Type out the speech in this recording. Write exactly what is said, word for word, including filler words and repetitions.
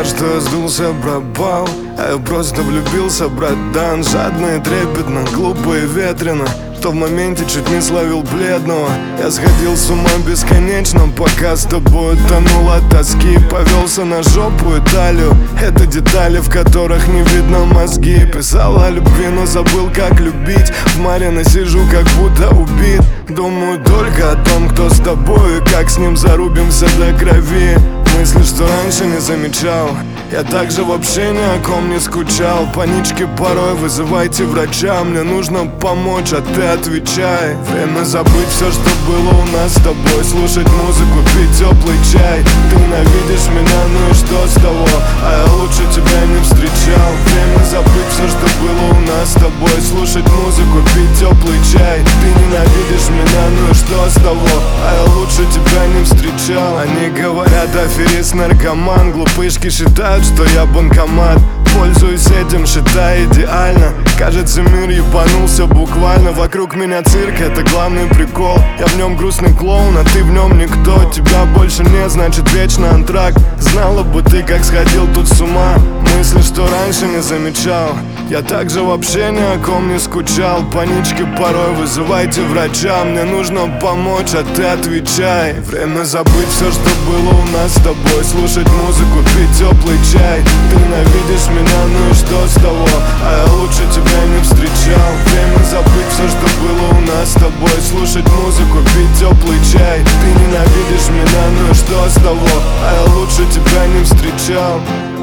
что я сдулся, пропал, а я просто влюбился, братан. Жадно и трепетно, глупо и ветрено, что в моменте чуть не словил бледного. Я сходил с ума бесконечно, пока с тобой тонул от тоски. Повелся на жопу и талию, это детали, в которых не видно мозги. Писал о любви, но забыл, как любить. В Марино сижу, как будто убит. Думаю только о том, кто с тобой и как с ним зарубимся до крови. Мысли, что раньше не замечал, я также вообще ни о ком не скучал. Панички порой, вызывайте врача. Мне нужно помочь, а ты отвечай. Время забыть все, что было у нас с тобой. Слушать музыку, пить теплый чай. Ты ненавидишь меня, ну и что с того? А я лучше тебя не встречал. Время забыть все, что было у нас с тобой. Слушать музыку, пить теплый чай. Ты ненавидишь меня, ну и что с того? А я лучше тебя не встречал. Они говорят, аферист, наркоман. Глупышки считают, что я банкомат. Пользуюсь этим, считаю идеально. Кажется, мир ебанулся буквально. Вокруг меня цирк, это главный прикол. Я в нем грустный клоун, а ты в нем никто. Тебя больше нет, значит вечно антракт. Знала бы ты, как сходил тут с ума. Мысли, что раньше не замечал. Я также вообще ни о ком не скучал. Панички порой, вызывайте врача. Мне нужно помочь, а ты отвечай. Время забыть все, что было у нас с тобой. Слушать музыку, пить теплый чай. Ты ненавидишь меня, ну и что с того? А я лучше тебя не встречал. Время забыть все, что было у нас с тобой. Слушать музыку, пить теплый чай. Ты ненавидишь меня, ну и что с того? А я лучше тебя не встречал.